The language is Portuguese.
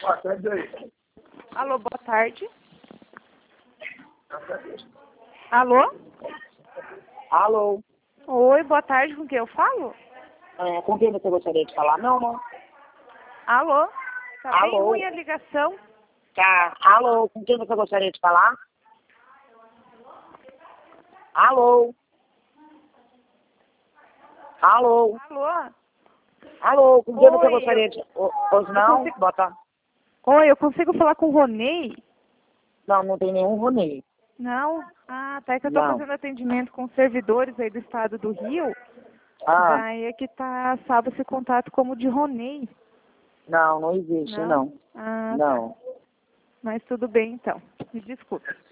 Alô, boa tarde. Alô? Alô? Oi, boa tarde, com quem eu falo? Com quem você gostaria de falar? Não. Alô? Tá bem Alô? ruim a ligação. Tá. Alô? Com quem você gostaria de falar? Alô? Alô? Alô? Alô? Com quem você Oi, gostaria de... Hoje não? consigo- Bota... Oi, eu consigo falar com o Ronei? Não tem nenhum Ronei. Não? Ah, tá, é que eu tô Não. fazendo atendimento com servidores aí do estado do Rio. Ah, Daí é que tá, sabe, esse contato como de Ronei. não existe, não. Ah, tá. Não. Mas tudo bem então. Me desculpe.